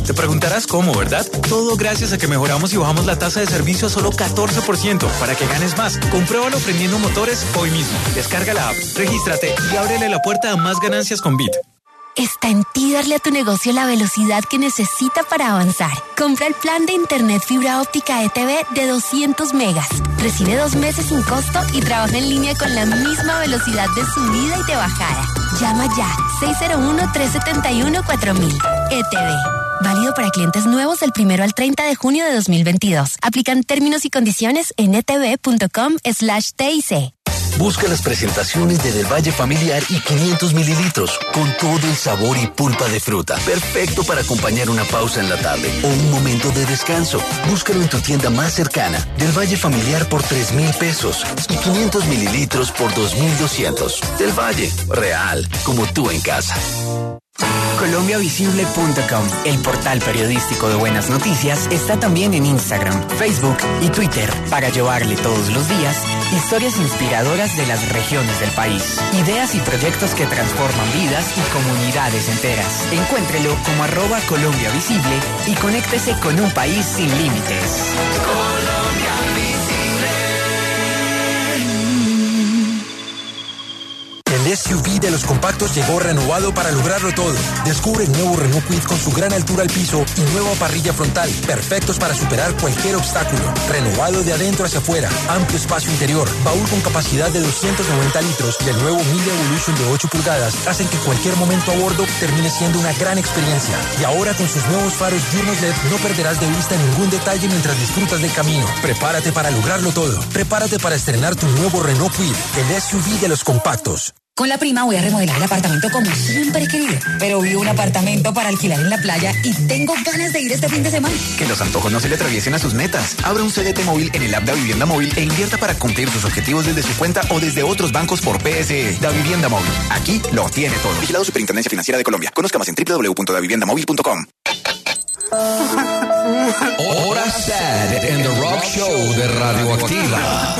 Te preguntarás cómo, ¿verdad? Todo gracias a que mejoramos y bajamos la tasa de servicio a solo 14% para que ganes más. Compruébalo prendiendo motores hoy mismo. Descarga la app, regístrate y ábrele la puerta a más ganancias con Bit. Está en ti darle a tu negocio la velocidad que necesita para avanzar. Compra el plan de internet fibra óptica ETV de 200 megas. Recibe 2 meses sin costo y trabaja en línea con la misma velocidad de subida y de bajada. Llama ya, 601-371-4000. ETV. Válido para clientes nuevos del 1 al 30 de junio de 2022. Aplican términos y condiciones en etv.com/TIC. Busca las presentaciones de Del Valle Familiar y 500 mililitros, con todo el sabor y pulpa de fruta. Perfecto para acompañar una pausa en la tarde o un momento de descanso. Búscalo en tu tienda más cercana. Del Valle Familiar por 3,000 pesos y 500 mililitros por 2,200. Del Valle, real, como tú en casa. Colombiavisible.com, el portal periodístico de buenas noticias, está también en Instagram, Facebook y Twitter para llevarle todos los días historias inspiradoras de las regiones del país, ideas y proyectos que transforman vidas y comunidades enteras. Encuéntrelo como @colombiavisible y conéctese con un país sin límites. Colombia Visible. El SUV de los compactos llegó renovado para lograrlo todo. Descubre el nuevo Renault Kwid con su gran altura al piso y nueva parrilla frontal, perfectos para superar cualquier obstáculo. Renovado de adentro hacia afuera, amplio espacio interior, baúl con capacidad de 290 litros y el nuevo Media Evolution de 8 pulgadas hacen que cualquier momento a bordo termine siendo una gran experiencia. Y ahora con sus nuevos faros diurnos LED no perderás de vista ningún detalle mientras disfrutas del camino. Prepárate para lograrlo todo. Prepárate para estrenar tu nuevo Renault Kwid, el SUV de los compactos. Con la prima voy a remodelar el apartamento como siempre he querido, pero vi un apartamento para alquilar en la playa y tengo ganas de ir este fin de semana. Que los antojos no se le atraviesen a sus metas. Abra un CDT móvil en el app Da Vivienda Móvil e invierta para cumplir sus objetivos desde su cuenta o desde otros bancos por PSE. Da Vivienda Móvil. Aquí lo tiene todo. Vigilado Superintendencia Financiera de Colombia. Conozca más en www.daviviendamóvil.com. Hora Sad en The Rock Show de Radioactiva.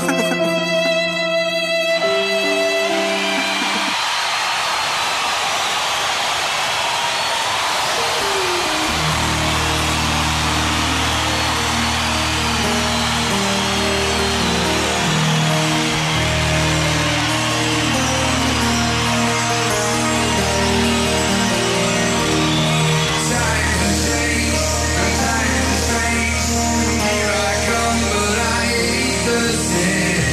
Here I come, but I ain't the same.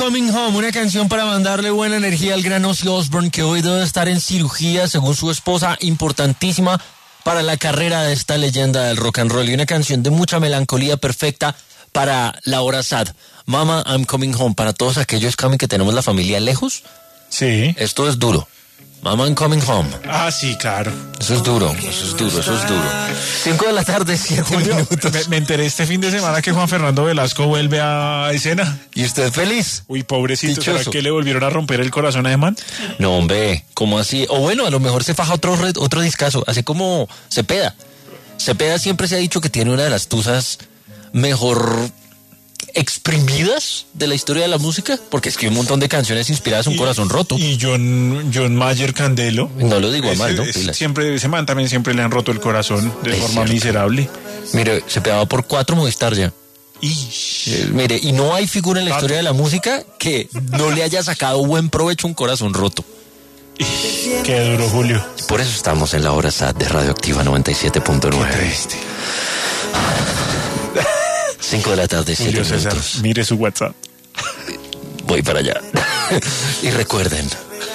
Coming Home, una canción para mandarle buena energía al gran Ozzy Osbourne, que hoy debe estar en cirugía, según su esposa, importantísima para la carrera de esta leyenda del rock and roll, y una canción de mucha melancolía perfecta para la hora sad. Mama, I'm Coming Home, para todos aquellos, Cami, que tenemos la familia lejos. Sí. Esto es duro. Mama, I'm Coming Home. Ah, sí, claro. Eso es duro, eso es duro, eso es duro. 5 de la tarde, 7 minutos. Me enteré este fin de semana que Juan Fernando Velasco vuelve a escena. ¿Y usted feliz? Uy, pobrecito, Dichoso. ¿será que le volvieron a romper el corazón a ese man? No, hombre, ¿cómo así? O bueno, a lo mejor se faja otro discazo, así como Cepeda. Cepeda siempre se ha dicho que tiene una de las tuzas mejor exprimidas de la historia de la música, porque escribe un montón de canciones inspiradas en un corazón roto. Y John Mayer Candelo. No lo digo a mal, ¿no? Ese man también siempre le han roto el corazón de forma miserable. Mire, se pegaba por 4 Movistar ya. Mire, y no hay figura en la historia de la música que no le haya sacado buen provecho a un corazón roto. Qué duro, Julio. Por eso estamos en la hora SAT de Radioactiva 97.9. Qué triste. 5 de la tarde, 7 Julio César, minutos. mire su WhatsApp. Voy para allá. Y recuerden.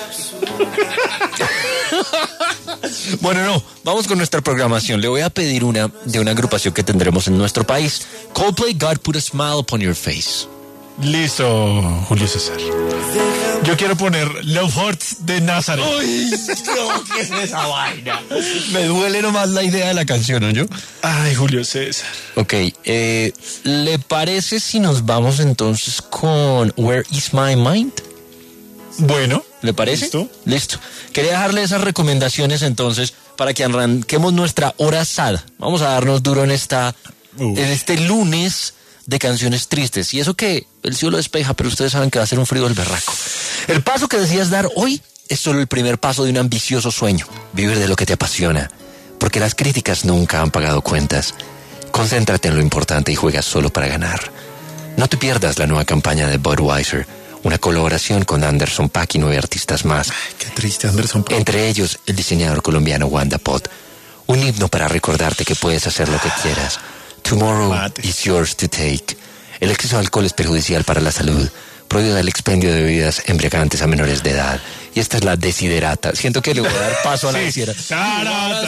Bueno, no, vamos con nuestra programación. Le voy a pedir una de una agrupación que tendremos en nuestro país. Coldplay, God Put a Smile Upon Your Face. Listo, Julio César. Yo quiero poner Love Hurts de Nazareth. Uy, no, ¿qué es esa vaina? Me duele nomás la idea de la canción, ¿no? Ay, Julio César. Ok, ¿le parece si nos vamos entonces con Where Is My Mind? Bueno. ¿Le parece? Listo. Quería dejarle esas recomendaciones entonces para que arranquemos nuestra hora sad. Vamos a darnos duro en este lunes de canciones tristes. Y eso que el cielo despeja, pero ustedes saben que va a ser un frío del berraco. El paso que decías dar hoy es solo el primer paso de un ambicioso sueño. Vivir de lo que te apasiona. Porque las críticas nunca han pagado cuentas. Concéntrate en lo importante y juega solo para ganar. No te pierdas la nueva campaña de Budweiser. Una colaboración con Anderson .Paak y 9 artistas más. Ay, qué triste, Anderson .Paak. Entre ellos, el diseñador colombiano Wanda Pot. Un himno para recordarte que puedes hacer lo que quieras. Tomorrow is yours to take. El exceso de alcohol es perjudicial para la salud. Prohíbe el expendio de bebidas embriagantes a menores de edad. Y esta es la desiderata. Siento que le voy a dar paso a la desiderata.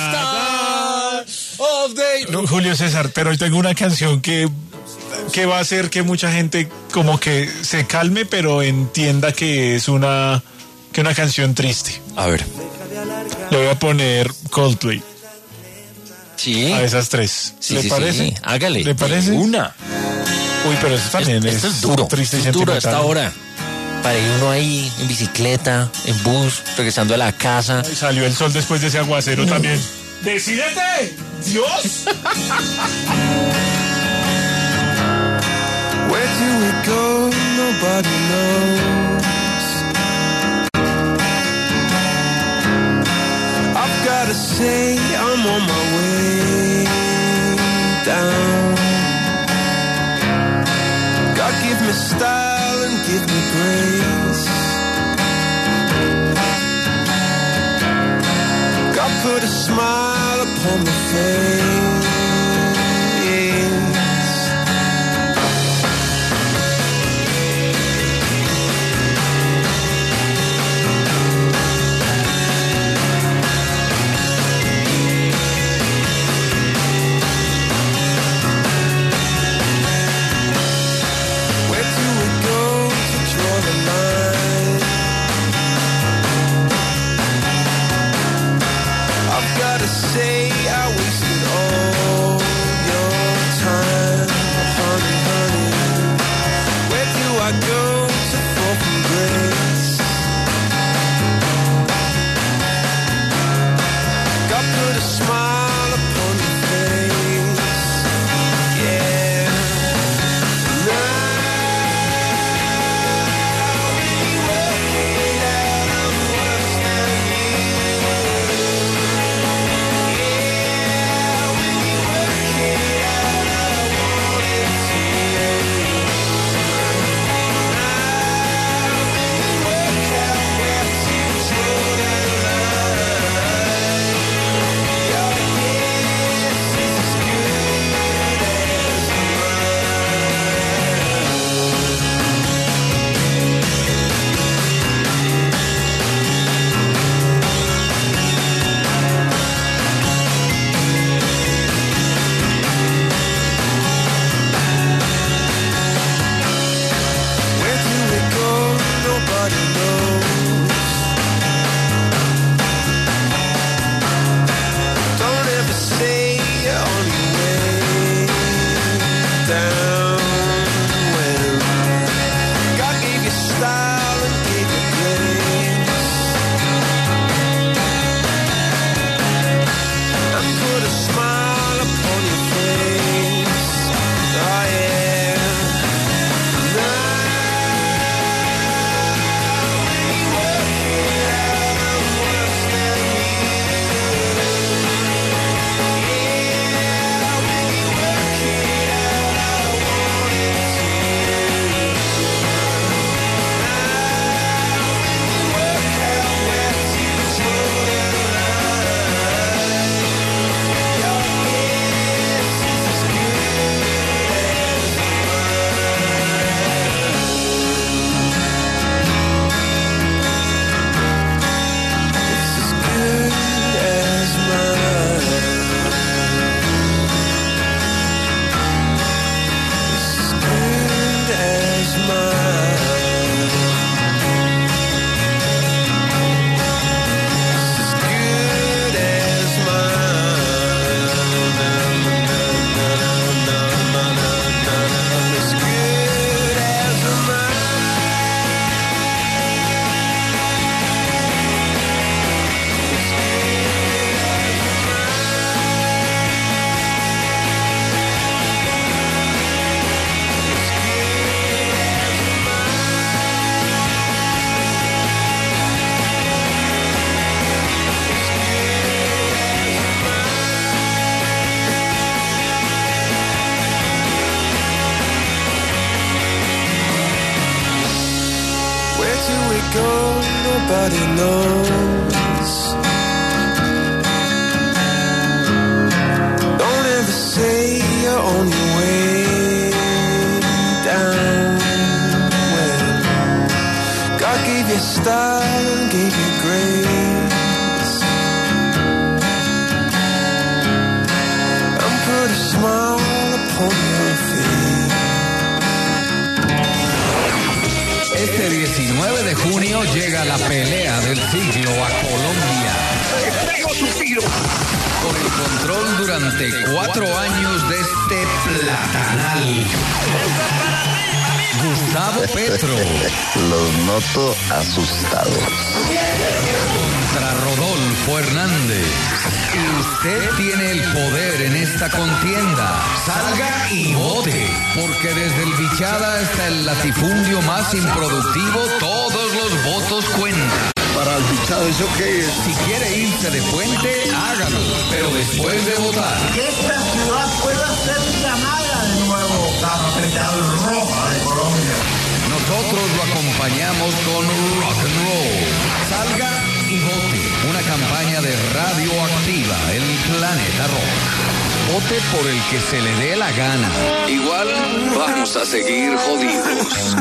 No, Julio César, pero hoy tengo una canción que va a hacer que mucha gente como que se calme, pero entienda que es una canción triste. A ver. Le voy a poner Coldplay. Sí. A esas 3. Sí, ¿Le parece? Sí. Hágale. ¿Le parece? Una. Uy, pero eso también esto es duro. Triste esto y es duro a esta sentimental. hora. Para ir uno ahí en bicicleta, en bus, regresando a la casa. Ay, salió el sol después de ese aguacero también. ¡Decídete! ¡Dios! Where do we go? Nobody knows. I've gotta say I'm on my way down. God give me style and give me grace. God put a smile upon my face. Say I wasted all nobody knows. Don't ever say you're on your way down when God gave you style and gave you grace and put a smile upon your face. Este 19 de junio llega la pelea del siglo a Colombia. Con el control durante 4 años de este platanal. Gustavo Petro. Los noto asustados. Contra Rodolfo Hernández. Y usted tiene el poder en esta contienda. Salga y vote. Porque desde el Bichada hasta el latifundio más improductivo, todos los votos cuentan. Para el Bichada, ¿eso qué es? Si quiere irse de puente, hágalo. Pero después de votar. Que esta ciudad pueda ser llamada de nuevo capital roja de Colombia. Nosotros lo acompañamos con rock and roll. Salga y vote. Una campaña de Radioactiva, el planeta rock. Vote por el que se le dé la gana. Igual vamos a seguir jodidos.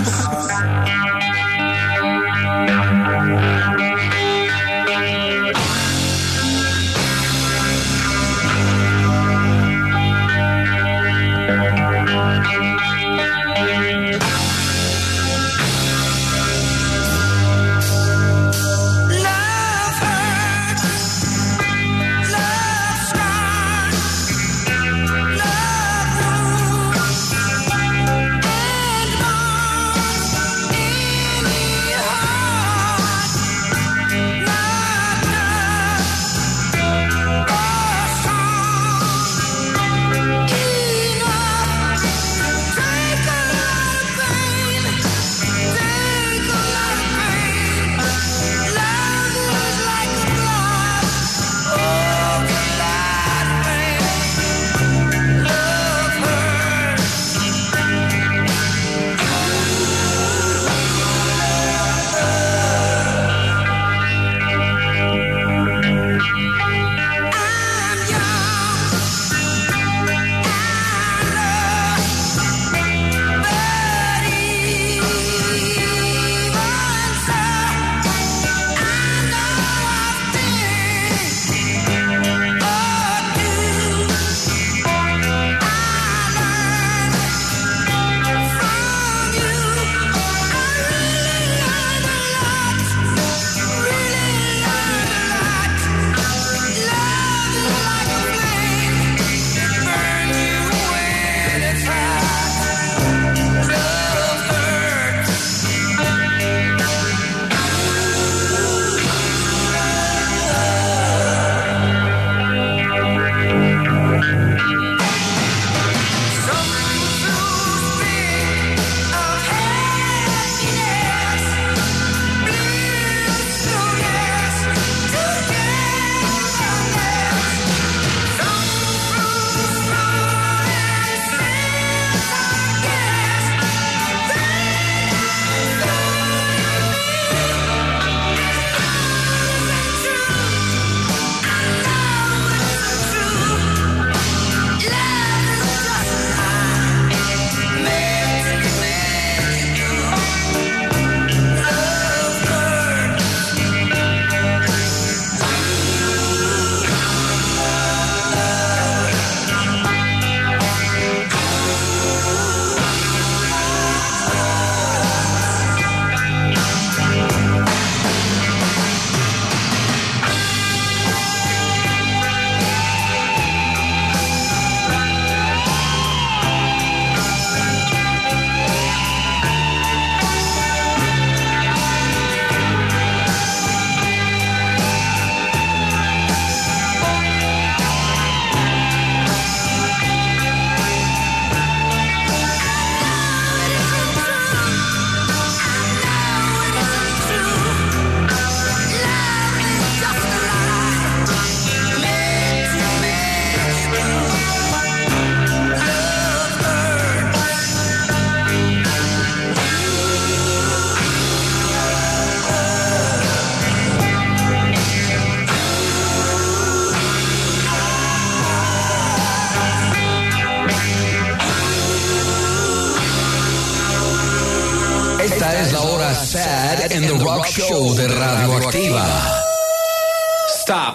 Sad en The Rock Show de Radioactiva. Stop.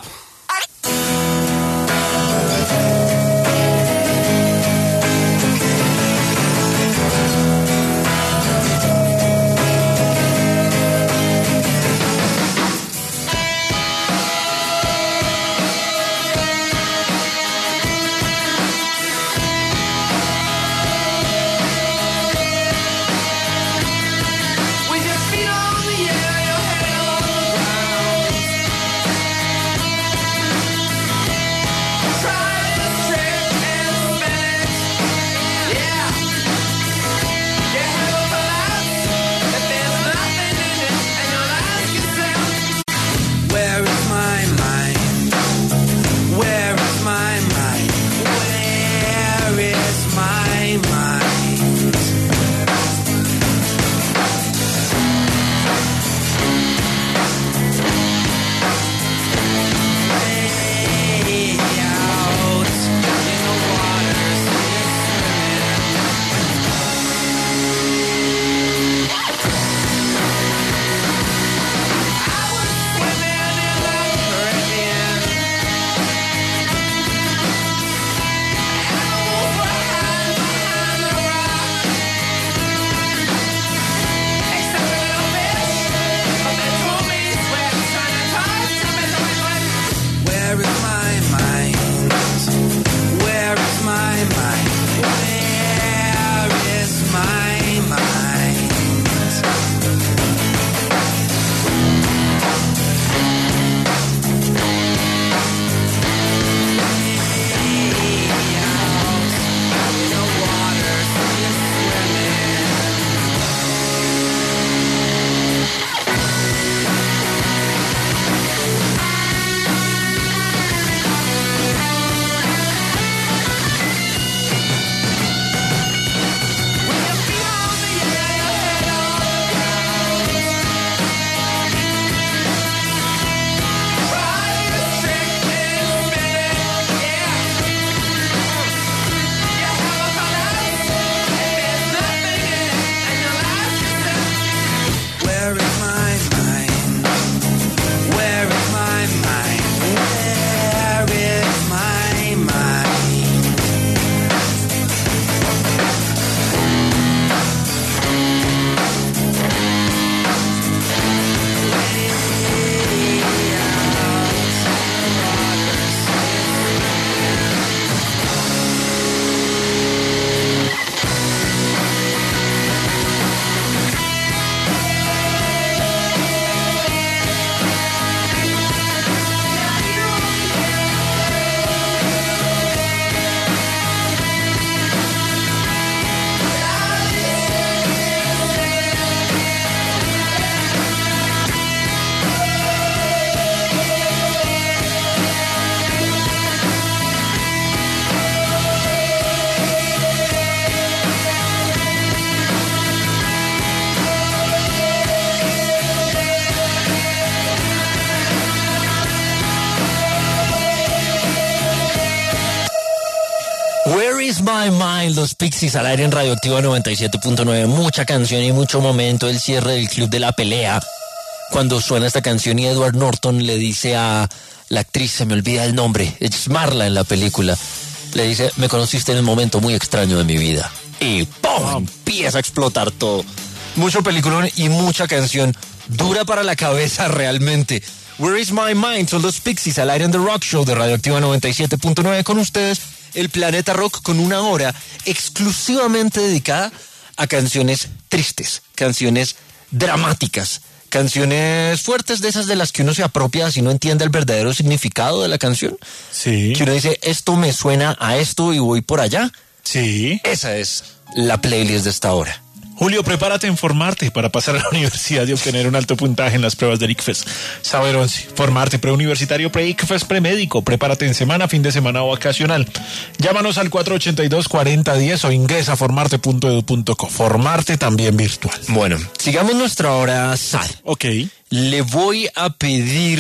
Is My Mind, los Pixies al aire en Radioactiva 97.9. Mucha canción y mucho momento, el cierre del Club de la Pelea. Cuando suena esta canción y Edward Norton le dice a la actriz, se me olvida el nombre, es Marla en la película, le dice, me conociste en un momento muy extraño de mi vida. Y ¡pum! Empieza a explotar todo. Mucho peliculón y mucha canción. Dura para la cabeza realmente. Where Is My Mind, son los Pixies al aire en The Rock Show de Radioactiva 97.9 con ustedes. El Planeta Rock con una hora exclusivamente dedicada a canciones tristes, canciones dramáticas, canciones fuertes, de esas de las que uno se apropia si no entiende el verdadero significado de la canción. Sí. Que uno dice, esto me suena a esto y voy por allá. Sí. Esa es la playlist de esta hora. Julio, prepárate en formarte para pasar a la universidad y obtener un alto puntaje en las pruebas del ICFES. Saber 11, formarte preuniversitario, pre-ICFES, premédico. Prepárate en semana, fin de semana o vacacional. Llámanos al 482-4010 o ingresa a formarte.edu.co. Formarte también virtual. Bueno, sigamos nuestra hora sad. Ok. Le voy a pedir...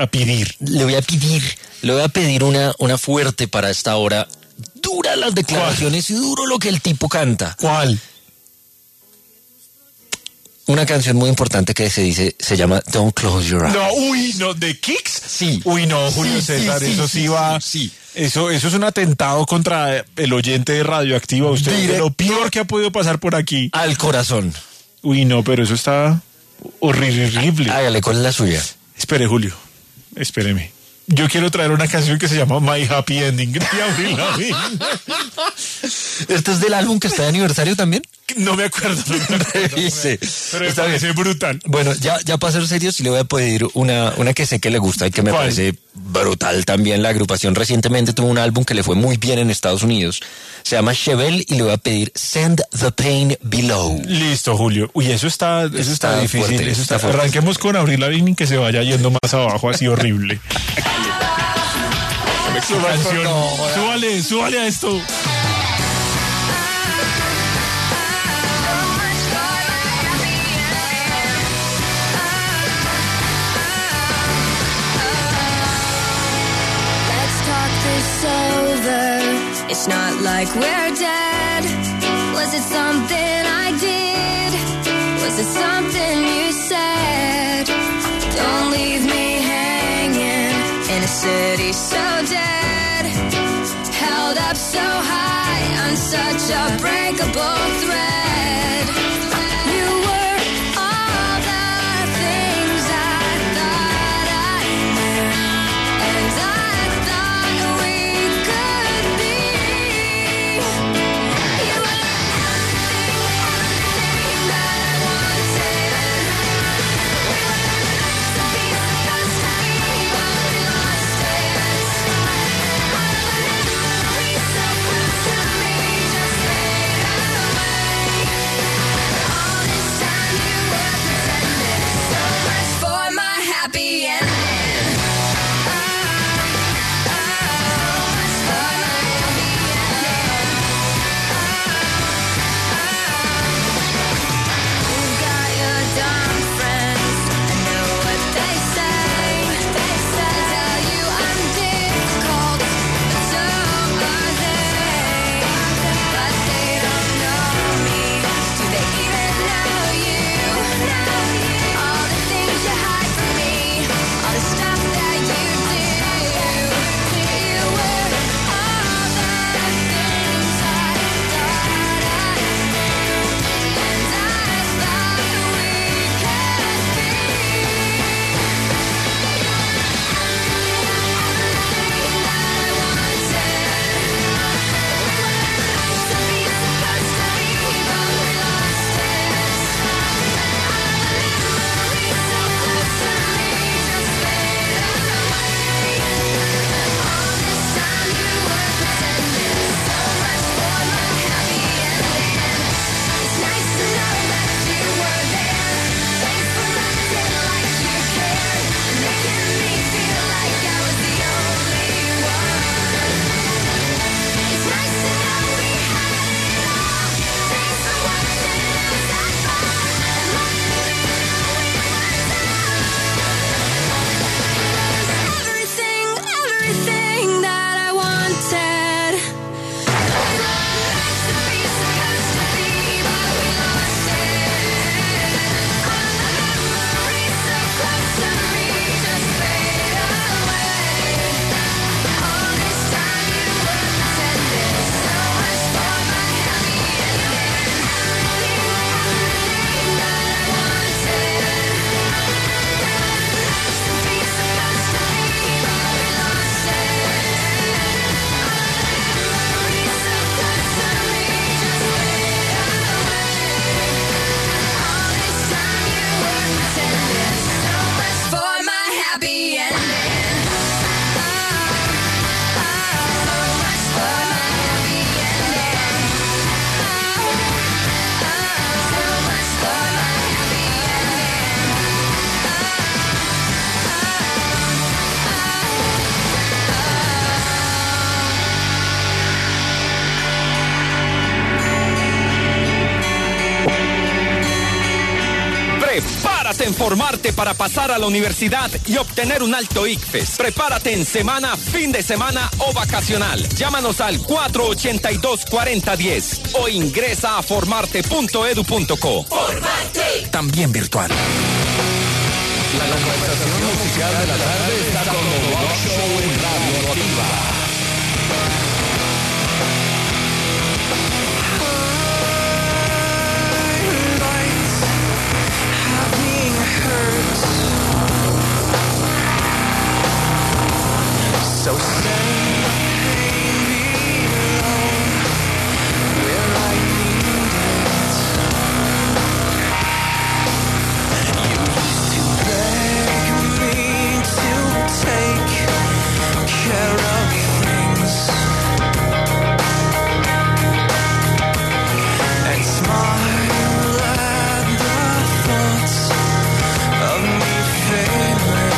Le voy a pedir una fuerte para esta hora. Dura las declaraciones y duro lo que el tipo canta. ¿Cuál? una canción muy importante que se llama Don't Close Your Eyes. No, uy, no, ¿de Kicks? Sí. Uy, no, Julio César, eso sí va... Sí. Eso es un atentado contra el oyente de Radioactiva. Usted es lo peor que ha podido pasar por aquí. Al corazón. Uy, no, pero eso está horrible. Hágale, ¿cuál es la suya? Espere, Julio, espéreme. Yo quiero traer una canción que se llama My Happy Ending de Avril Lavigne. ¿Esto es del álbum que está de aniversario también? No me acuerdo. Revise. Pero está bien, brutal. Bueno, ya para ser serios, sí le voy a pedir una que sé que le gusta y que me parece brutal también. La agrupación recientemente tuvo un álbum que le fue muy bien en Estados Unidos. Se llama Chevelle y le voy a pedir Send the Pain Below. Listo, Julio. Uy, eso está difícil. Fuerte, eso está fuerte. Arranquemos con Avril Lavigne y que se vaya yendo más abajo, así horrible. Súbale a esto. It's not like we're dead. Was it something I did? Was it something you said? Don't leave me hanging in a city so dead. Held up so high on such a breakable thread. You were all the things I thought I knew, and I thought we could be. You were everything that I wanted. We were supposed to be, but we lost it. We so close to me just fade away. formarte para pasar a la universidad y obtener un alto ICFES. Prepárate en semana, fin de semana o vacacional. Llámanos al 482-4010 o ingresa a formarte.edu.co. ¡Formarte! También virtual. La conversación musical de la tarde está con The Rock Show en Radio Activa. So send the pain below where I need it. You used to beg me to take care of things and smile at the thoughts of me failing.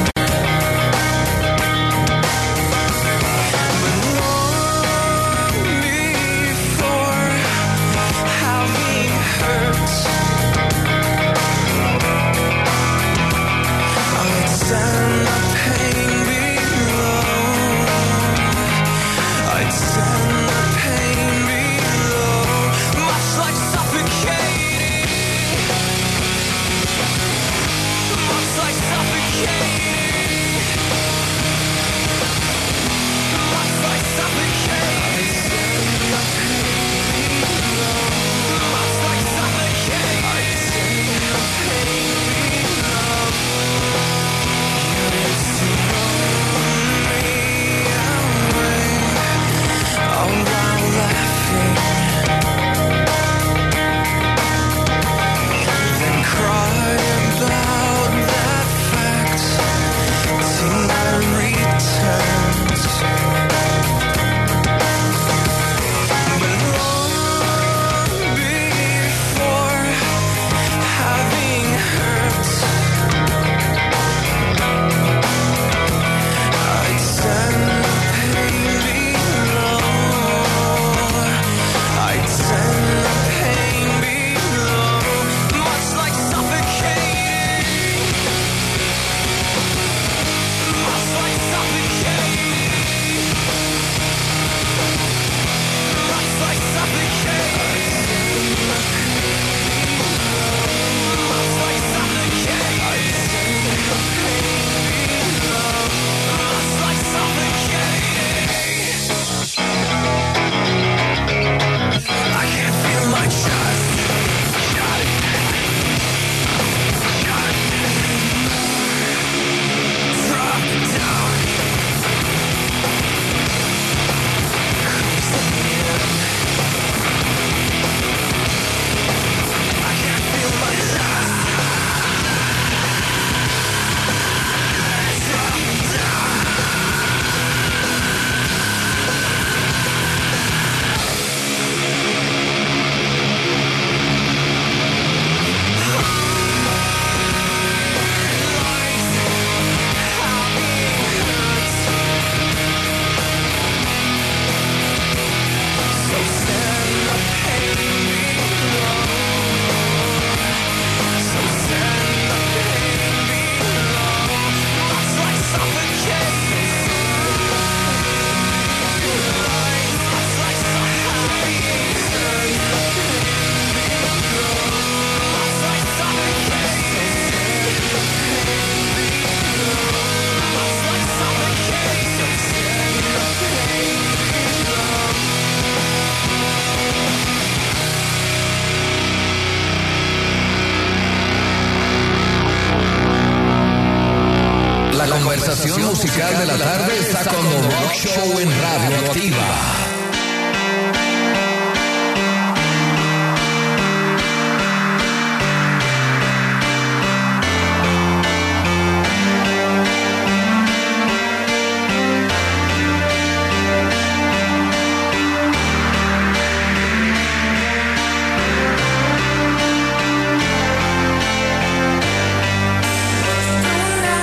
La conversación musical de la tarde está con The Rock Show en Radio Activa.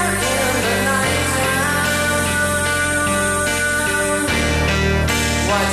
What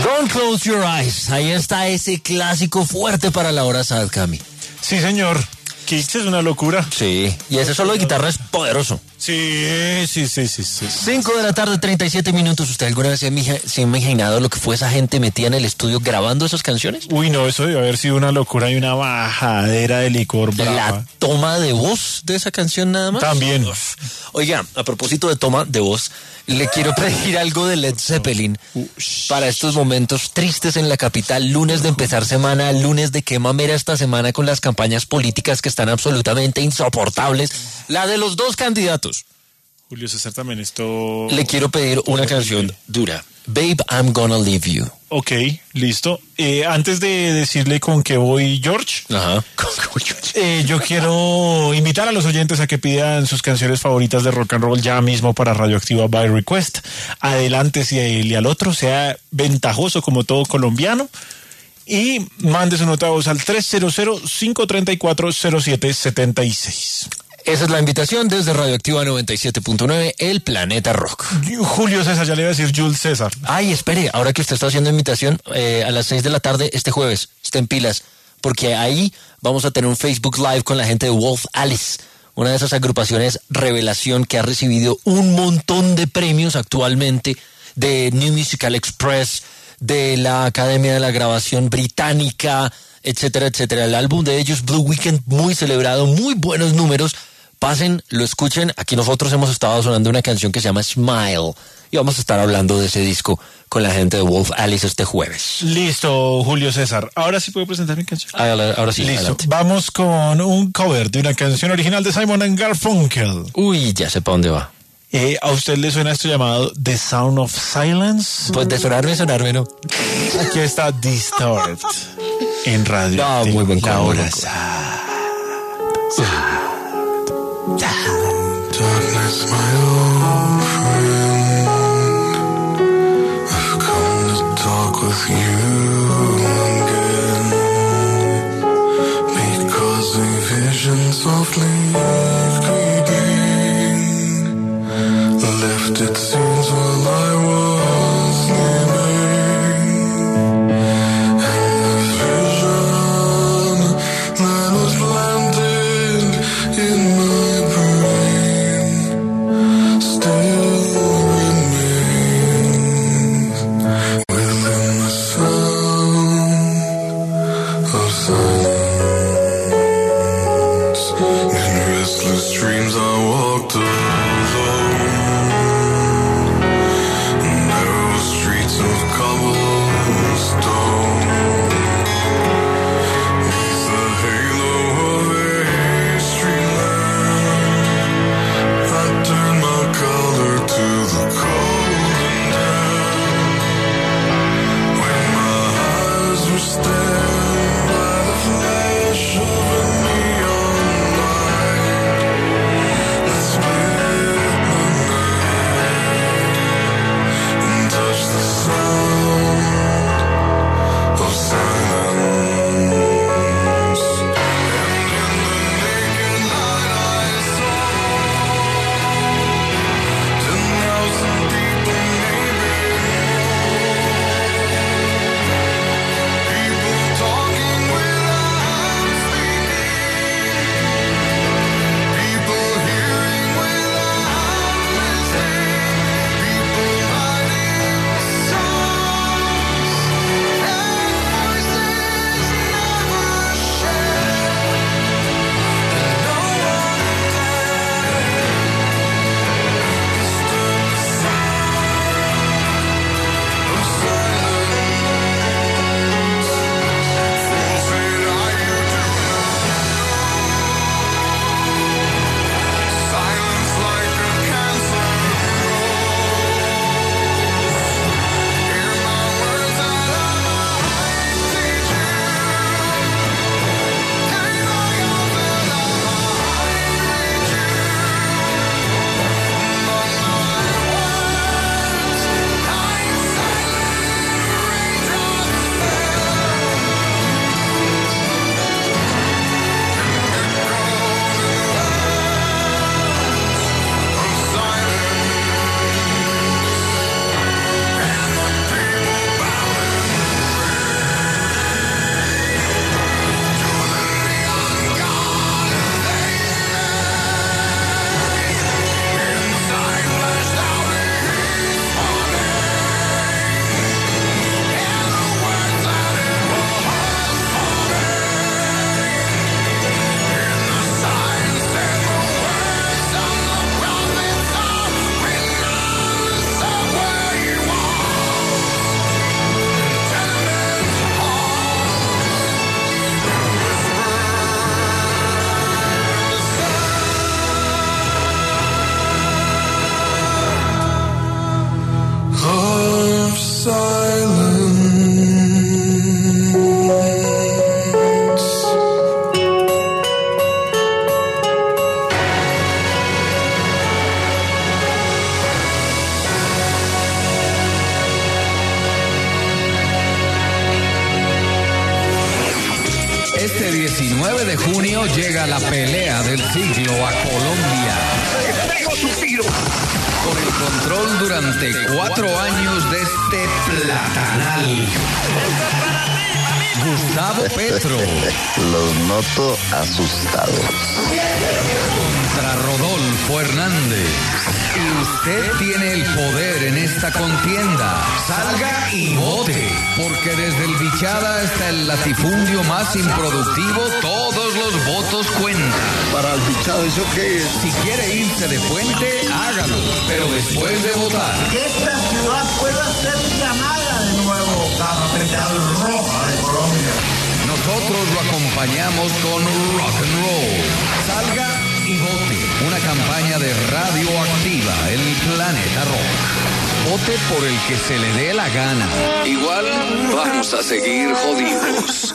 Don't Close Your Eyes. Ahí está ese clásico fuerte para la hora sad, Cami. Sí, señor. Kicks es una locura. Sí, y ese solo de guitarra es poderoso. Sí. 5 de la tarde, 37 minutos. ¿Usted alguna vez se ha imaginado lo que fue esa gente metida en el estudio grabando esas canciones? Uy, no, eso debe haber sido una locura y una bajadera de licor brava. La toma de voz de esa canción nada más. También. Oiga, a propósito de toma de voz, le quiero pedir algo de Led Zeppelin para estos momentos tristes en la capital. Lunes de empezar semana, lunes de qué mamera esta semana con las campañas políticas que están absolutamente insoportables. La de los dos candidatos. Julio César también esto... Le quiero pedir una canción dura. Babe, I'm Gonna Leave You. Ok, listo. Antes de decirle con qué voy, George, ajá, yo quiero invitar a los oyentes a que pidan sus canciones favoritas de rock and roll ya mismo para Radioactiva by Request. Adelante si y al otro, sea ventajoso como todo colombiano. Y mande su nota de voz al 300-534-0776. Esa es la invitación desde Radioactiva 97.9, El Planeta Rock. Julio César, ya le iba a decir Jules César. Ay, espere, ahora que usted está haciendo invitación, a las 6 de la tarde este jueves, estén pilas, porque ahí vamos a tener un Facebook Live con la gente de Wolf Alice, una de esas agrupaciones revelación que ha recibido un montón de premios actualmente, de New Musical Express, de la Academia de la Grabación Británica, etcétera, etcétera. El álbum de ellos, Blue Weekend, muy celebrado, muy buenos números. Pasen, lo escuchen. Aquí nosotros hemos estado sonando una canción que se llama Smile y vamos a estar hablando de ese disco con la gente de Wolf Alice este jueves. Listo, Julio César. Ahora sí puedo presentar mi canción. Ahora sí. Listo. Adelante. Vamos con un cover de una canción original de Simon & Garfunkel. Uy, ya sé para dónde va. ¿A usted le suena esto llamado The Sound of Silence? Pues de sonarme, ¿no? Aquí está Disturbed en radio. No, muy buen la cover. hora Darkness, my old friend, I've come to talk with you again, because a vision softly creeping left its scenes while I was sleeping, and the vision that was planted in my brain still remains within the sound of silence. In restless dreams I walked alone, 19 de junio llega la pelea del siglo a Colombia. Con el control durante 4 años de este platanal. Gustavo Petro. Los noto asustados. Contra Rodolfo Hernández. Y usted tiene el poder en esta contienda. Salga y vote. Porque desde el Bichada hasta el latifundio más improductivo, todos los votos cuentan. Para el Bichada, ¿eso qué es? Si quiere irse de puente, hágalo. Pero después de votar. Que esta ciudad pueda ser llamada de nuevo la capital roja de Colombia. Nosotros lo acompañamos con rock and roll. Salga y vote. Una campaña de Radioactiva, el Planeta Rock. Vote por el que se le dé la gana. Igual vamos a seguir jodidos.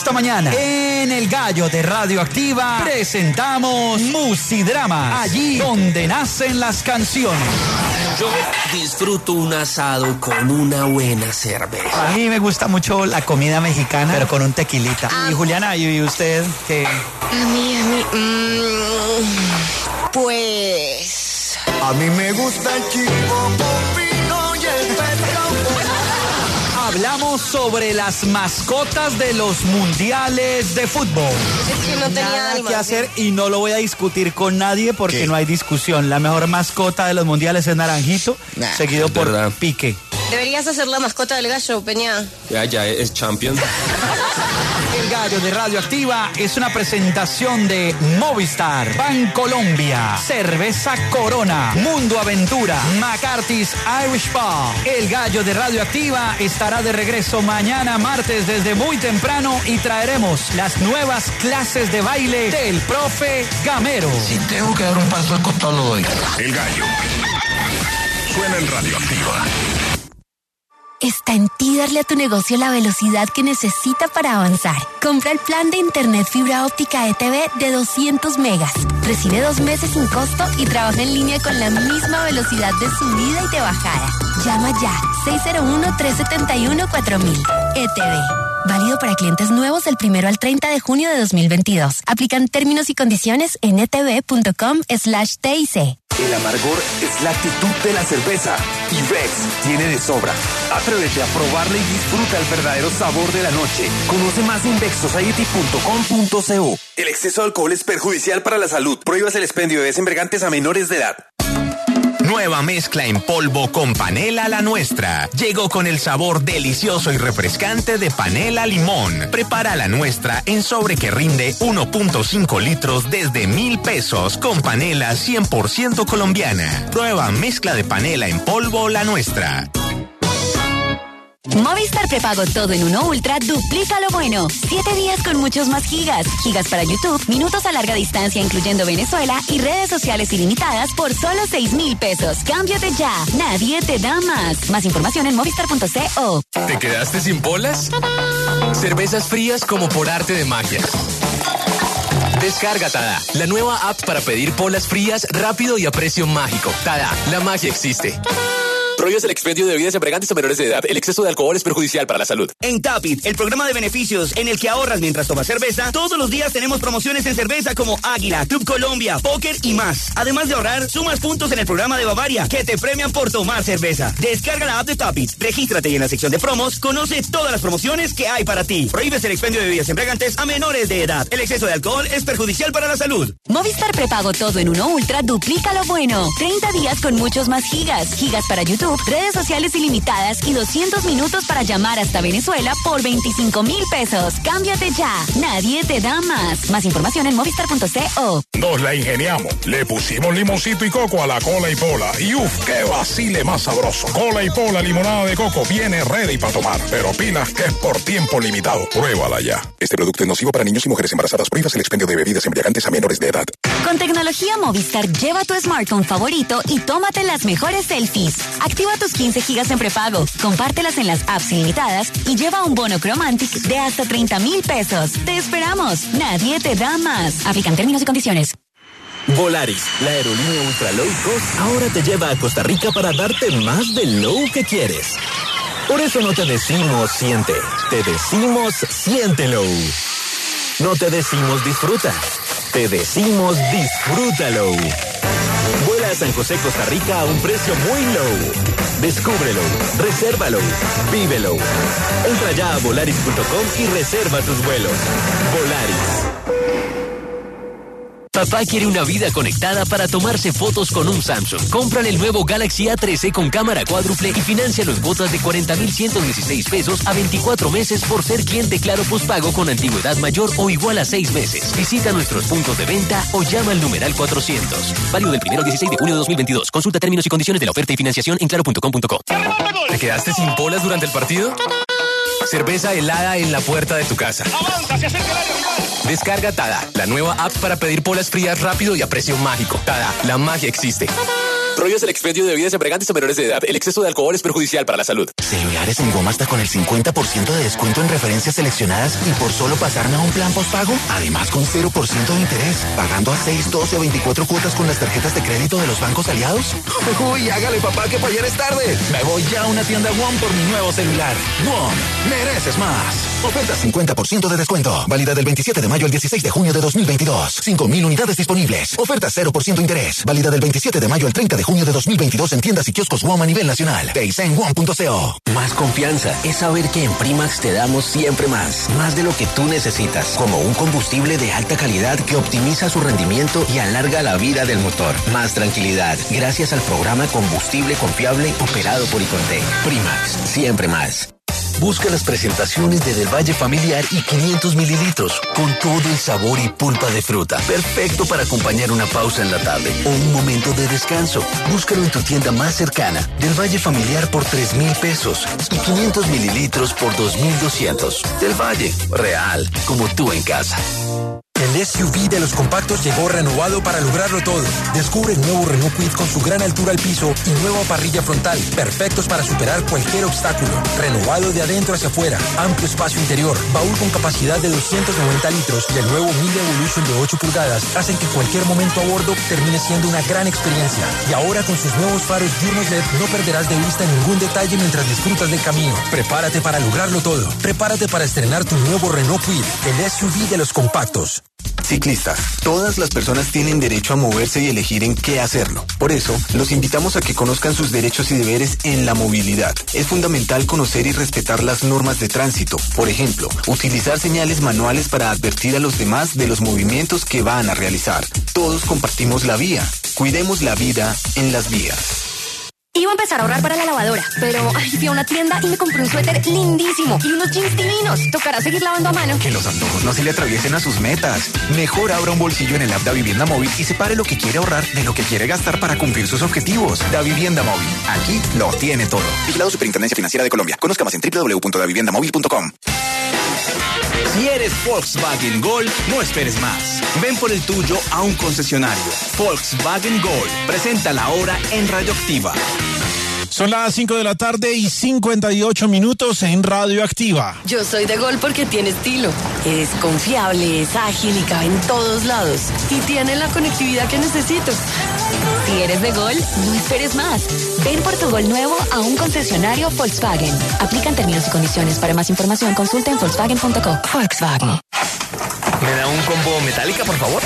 Esta mañana, en El Gallo de Radioactiva, presentamos Musidrama, allí donde nacen las canciones. Yo disfruto un asado con una buena cerveza. A mí me gusta mucho la comida mexicana, pero con un tequilita. Y Juliana, ¿y usted qué? A mí, pues... A mí me gusta el chivo con vino y el pescado. Hablamos sobre las mascotas de los mundiales de fútbol. Es que no tenía Nada alma, que hacer y no lo voy a discutir con nadie porque no hay discusión. La mejor mascota de los mundiales es Naranjito, seguido por Pique. Deberías hacer la mascota del gallo, Peña. Ya es champion. El Gallo de Radioactiva es una presentación de Movistar, Bancolombia, Cerveza Corona, Mundo Aventura, McCarthy's Irish Pub. El Gallo de Radioactiva estará de regreso mañana martes desde muy temprano y traeremos las nuevas clases de baile del profe Gamero. Si tengo que dar un paso al costado lo doy. El Gallo suena en Radioactiva. Está en ti darle a tu negocio la velocidad que necesita para avanzar. Compra el plan de internet fibra óptica ETV de 200 megas. Recibe 2 meses sin costo y trabaja en línea con la misma velocidad de subida y de bajada. Llama ya, 601-371-4000. ETV. Válido para clientes nuevos del 1 al 30 de junio de 2022. Aplican términos y condiciones en etv.com/TIC. El amargor es la actitud de la cerveza y Rex tiene de sobra. Atrévete a probarla y disfruta el verdadero sabor de la noche. Conoce más en vexsociety.com.co. El exceso de alcohol es perjudicial para la salud. Prohíbas el expendio de bebidas embriagantes a menores de edad. Nueva mezcla en polvo con panela La Nuestra. Llegó con el sabor delicioso y refrescante de panela limón. Prepara La Nuestra en sobre que rinde 1.5 litros desde 1,000 pesos con panela 100% colombiana. Nueva mezcla de panela en polvo La Nuestra. Movistar prepago todo en uno Ultra duplica lo bueno. 7 días con muchos más gigas. Gigas para YouTube, minutos a larga distancia incluyendo Venezuela y redes sociales ilimitadas por solo 6,000 pesos. Cámbiate ya. Nadie te da más. Más información en movistar.co. ¿Te quedaste sin polas? Cervezas frías como por arte de magia. Descarga Tada, la nueva app para pedir polas frías rápido y a precio mágico. Tada, la magia existe. Prohíbes el expendio de bebidas embriagantes a menores de edad. El exceso de alcohol es perjudicial para la salud. En Tapit, el programa de beneficios en el que ahorras mientras tomas cerveza, todos los días tenemos promociones en cerveza como Águila, Club Colombia, Póker y más. Además de ahorrar, sumas puntos en el programa de Bavaria, que te premian por tomar cerveza. Descarga la app de Tapit, regístrate y en la sección de promos, conoce todas las promociones que hay para ti. Prohíbes el expendio de bebidas embriagantes a menores de edad. El exceso de alcohol es perjudicial para la salud. Movistar prepago todo en uno Ultra duplica lo bueno. 30 días con muchos más gigas. Gigas para YouTube, redes sociales ilimitadas y 200 minutos para llamar hasta Venezuela por 25,000 pesos. Cámbiate ya. Nadie te da más. Más información en movistar.co. Nos la ingeniamos. Le pusimos limoncito y coco a la cola y pola. Y qué vacile más sabroso. Cola y pola, limonada de coco, viene ready para tomar. Pero pilas que es por tiempo limitado. Pruébala ya. Este producto es nocivo para niños y mujeres embarazadas. Prohíbas el expendio de bebidas embriagantes a menores de edad. Con tecnología Movistar, lleva tu smartphone favorito y tómate las mejores selfies. Activa tus 15 gigas en prepago, compártelas en las apps ilimitadas y lleva un bono Chromantic de hasta 30,000 pesos. ¡Te esperamos! Nadie te da más. Aplican términos y condiciones. Volaris, la aerolínea ultra low cost, ahora te lleva a Costa Rica para darte más del low que quieres. Por eso no te decimos siente, te decimos siéntelo. No te decimos disfruta, te decimos disfrútalo. Vuela a San José, Costa Rica a un precio muy low. Descúbrelo, resérvalo, vívelo. Entra ya a volaris.com y reserva tus vuelos. Volaris. Papá quiere una vida conectada para tomarse fotos con un Samsung. Cómprale el nuevo Galaxy A13 con cámara cuádruple y financialo en cuotas de 40,116 pesos a 24 meses por ser cliente Claro postpago con antigüedad mayor o igual a 6 meses. Visita nuestros puntos de venta o llama al numeral 400. Válido del 1 al 16 de junio de 2022. Consulta términos y condiciones de la oferta y financiación en claro.com.co. ¿Te quedaste sin polas durante el partido? Cerveza helada en la puerta de tu casa. ¡Avanza, se acerca el área rival! Descarga Tada, la nueva app para pedir polas frías rápido y a precio mágico. Tada, la magia existe. Prohíbes el expendio de bebidas embriagantes a menores de edad. El exceso de alcohol es perjudicial para la salud. Celulares en WOM hasta con el 50% de descuento en referencias seleccionadas y por solo pasarme a un plan postpago. Además con 0% de interés, pagando a 6, 12 o 24 cuotas con las tarjetas de crédito de los bancos aliados. Uy, hágale papá que para ayer es tarde. Me voy ya a una tienda WOM por mi nuevo celular. WOM, mereces más. Oferta 50% de descuento. Válida del 27 de mayo al 16 de junio de 2022. 5.000 unidades disponibles. Oferta 0% interés. Válida del 27 de mayo al 30 de junio de 2022 en tiendas y kioscos WOM a nivel nacional. Teis en WOM.co. Más confianza es saber que en Primax te damos siempre más. Más de lo que tú necesitas. Como un combustible de alta calidad que optimiza su rendimiento y alarga la vida del motor. Más tranquilidad. Gracias al programa Combustible Confiable operado por Icontec. Primax. Siempre más. Busca las presentaciones de Del Valle Familiar y 500 mililitros, con todo el sabor y pulpa de fruta. Perfecto para acompañar una pausa en la tarde o un momento de descanso. Búscalo en tu tienda más cercana. Del Valle Familiar por 3,000 pesos y 500 mililitros por 2,200. Del Valle, real, como tú en casa. El SUV de los compactos llegó renovado para lograrlo todo. Descubre el nuevo Renault Kwid con su gran altura al piso y nueva parrilla frontal, perfectos para superar cualquier obstáculo. Renovado de adentro hacia afuera, amplio espacio interior, baúl con capacidad de 290 litros y el nuevo Mille Evolution de 8 pulgadas hacen que cualquier momento a bordo termine siendo una gran experiencia. Y ahora con sus nuevos faros diurnos LED no perderás de vista ningún detalle mientras disfrutas del camino. Prepárate para lograrlo todo. Prepárate para estrenar tu nuevo Renault Kwid, el SUV de los compactos. Ciclistas, todas las personas tienen derecho a moverse y elegir en qué hacerlo. Por eso, los invitamos a que conozcan sus derechos y deberes en la movilidad. Es fundamental conocer y respetar las normas de tránsito. Por ejemplo, utilizar señales manuales para advertir a los demás de los movimientos que van a realizar. Todos compartimos la vía. Cuidemos la vida en las vías. Iba a empezar a ahorrar para la lavadora, pero fui a una tienda y me compré un suéter lindísimo y unos jeans divinos. Tocará seguir lavando a mano. Que los antojos no se le atraviesen a sus metas. Mejor abra un bolsillo en el app Da Vivienda Móvil y separe lo que quiere ahorrar de lo que quiere gastar para cumplir sus objetivos. Da Vivienda Móvil. Aquí lo tiene todo. Vigilado Superintendencia Financiera de Colombia. Conozca más en www.daviviendamóvil.com. Si eres Volkswagen Gol, no esperes más. Ven por el tuyo a un concesionario. Volkswagen Gol. Presenta la hora en Radioactiva. Son las 5 de la tarde y 58 minutos en Radioactiva. Yo soy de Gol porque tiene estilo. Es confiable, es ágil y cabe en todos lados. Y tiene la conectividad que necesito. Si eres de Gol, no esperes más. Ven por tu Gol nuevo a un concesionario Volkswagen. Aplican términos y condiciones. Para más información, consulta en Volkswagen.co. Volkswagen. ¿Me da un combo metálica, por favor?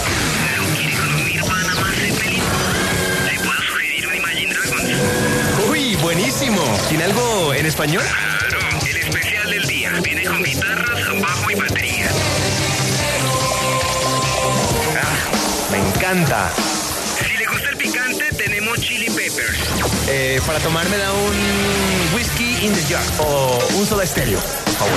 ¡Uy, buenísimo! ¿Tiene algo en español? Claro, el especial del día. Viene con guitarras, bajo y batería. Me encanta. Si le gusta el picante, tenemos chili peppers. Para tomar me da un whisky in the jar o un soda estéreo, por favor.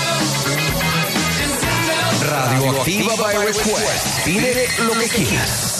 Radioactiva by Request. Pide lo que quieras.